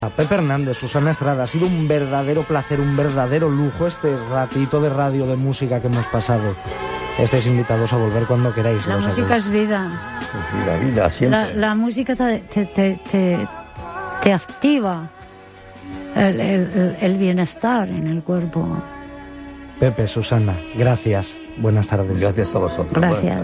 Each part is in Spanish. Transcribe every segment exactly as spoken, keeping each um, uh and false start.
A Pepe Hernández, Susana Estrada, ha sido un verdadero placer, un verdadero lujo este ratito de radio, de música que hemos pasado. Estáis invitados a volver cuando queráis. La música es vida. Vida, vida, siempre. La, la música te, te, te, te, te activa el, el, el bienestar en el cuerpo. Pepe, Susana, gracias. Buenas tardes. Gracias a vosotros. Gracias.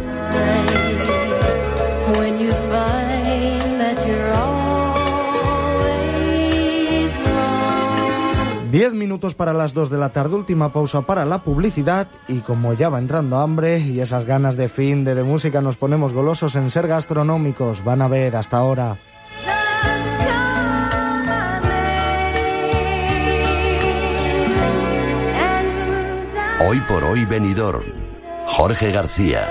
Diez minutos para las dos de la tarde, última pausa para la publicidad, y como ya va entrando hambre y esas ganas de fin de, de música, nos ponemos golosos en Ser Gastronómicos. Van a ver, hasta ahora. Hoy por hoy Benidorm. Jorge García.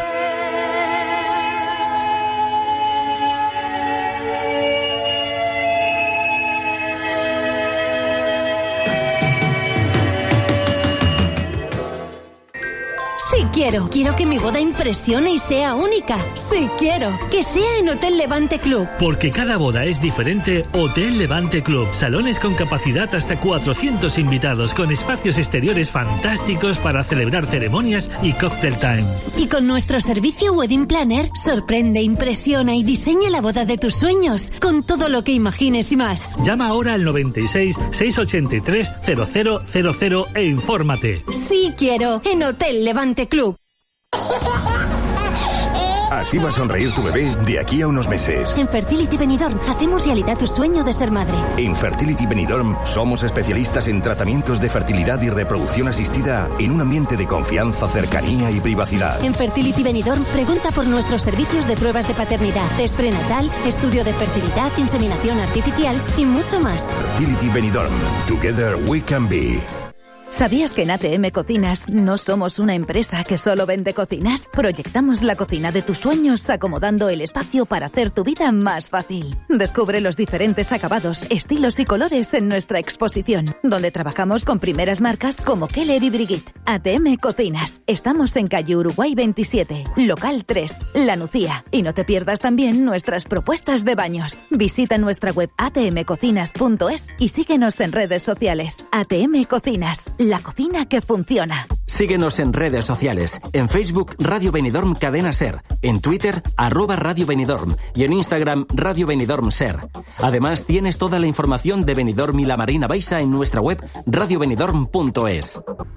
Sí quiero. Quiero que mi boda impresione y sea única. Sí quiero. Que sea en Hotel Levante Club. Porque cada boda es diferente, Hotel Levante Club. Salones con capacidad hasta cuatrocientos invitados, con espacios exteriores fantásticos para celebrar ceremonias y cocktail time. Y con nuestro servicio Wedding Planner, sorprende, impresiona y diseña la boda de tus sueños, con todo lo que imagines y más. Llama ahora al noventa y seis, seiscientos ochenta y tres, cero cero cero cero e infórmate. Sí quiero. En Hotel Levante Club. Así va a sonreír tu bebé de aquí a unos meses. En Fertility Benidorm hacemos realidad tu sueño de ser madre. En Fertility Benidorm somos especialistas en tratamientos de fertilidad y reproducción asistida en un ambiente de confianza, cercanía y privacidad. En Fertility Benidorm pregunta por nuestros servicios de pruebas de paternidad, test prenatal, estudio de fertilidad, inseminación artificial y mucho más. Fertility Benidorm. Together we can be. ¿Sabías que en A T M Cocinas no somos una empresa que solo vende cocinas? Proyectamos la cocina de tus sueños acomodando el espacio para hacer tu vida más fácil. Descubre los diferentes acabados, estilos y colores en nuestra exposición, donde trabajamos con primeras marcas como Keller y Brigitte. A T M Cocinas. Estamos en calle Uruguay veintisiete, local tres, La Nucía. Y no te pierdas también nuestras propuestas de baños. Visita nuestra web a t m cocinas punto es y síguenos en redes sociales. A T M Cocinas. La cocina que funciona. Síguenos en redes sociales. En Facebook, Radio Benidorm Cadena Ser. En Twitter, arroba Radio Benidorm. Y en Instagram, Radio Benidorm Ser. Además, tienes toda la información de Benidorm y la Marina Baixa en nuestra web, radio benidorm punto es.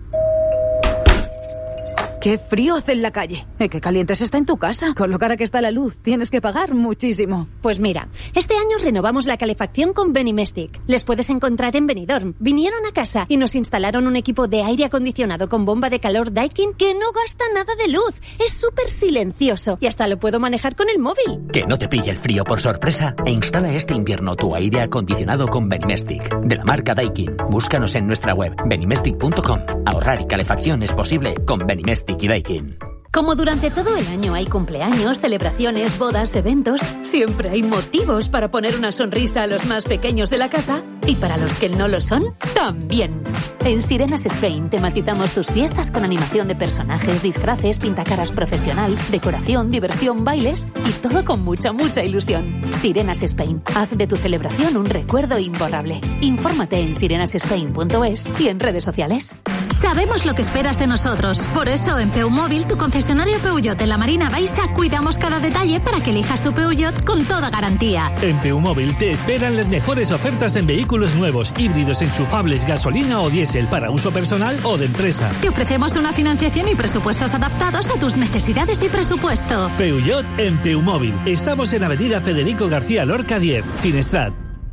¡Qué frío hace en la calle! ¿Eh, qué caliente se está en tu casa? Con lo cara que está la luz, tienes que pagar muchísimo. Pues mira, este año renovamos la calefacción con Benimestic. Les puedes encontrar en Benidorm. Vinieron a casa y nos instalaron un equipo de aire acondicionado con bomba de calor Daikin que no gasta nada de luz. Es súper silencioso y hasta lo puedo manejar con el móvil. Que no te pille el frío por sorpresa e instala este invierno tu aire acondicionado con Benimestic, de la marca Daikin. Búscanos en nuestra web, benimestic punto com. Ahorrar y calefacción es posible con Benimestic y Daikin. Como durante todo el año hay cumpleaños, celebraciones, bodas, eventos, siempre hay motivos para poner una sonrisa a los más pequeños de la casa y para los que no lo son, también. En Sirenas Spain tematizamos tus fiestas con animación de personajes, disfraces, pintacaras profesional, decoración, diversión, bailes y todo con mucha, mucha ilusión. Sirenas Spain. Haz de tu celebración un recuerdo imborrable. Infórmate en sirenas spain punto es y en redes sociales. Sabemos lo que esperas de nosotros. Por eso en Peumóvil, tu concesionario Peugeot en la Marina Baixa, cuidamos cada detalle para que elijas tu Peugeot con toda garantía. En Peumóvil te esperan las mejores ofertas en vehículos nuevos, híbridos, enchufables, gasolina o diésel para uso personal o de empresa. Te ofrecemos una financiación y presupuestos adaptados a tus necesidades y presupuesto. Peugeot en Peumóvil. Estamos en Avenida Federico García Lorca diez, Finestrat.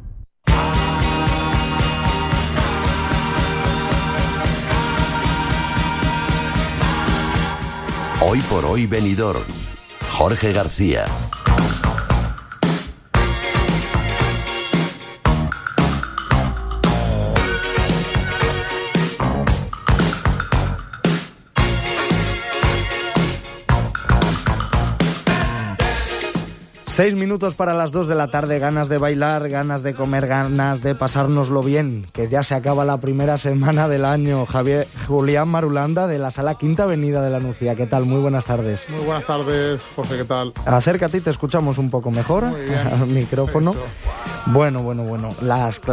Hoy por hoy Benidorm. Jorge García. Seis minutos para las dos de la tarde, ganas de bailar, ganas de comer, ganas de pasárnoslo bien, que ya se acaba la primera semana del año. Javier Julián Marulanda, de la Sala Quinta Avenida de la Nucía. ¿Qué tal? Muy buenas tardes. Muy buenas tardes, Jorge, ¿qué tal? Acércate y te escuchamos un poco mejor al micrófono. Bueno, bueno, bueno. Las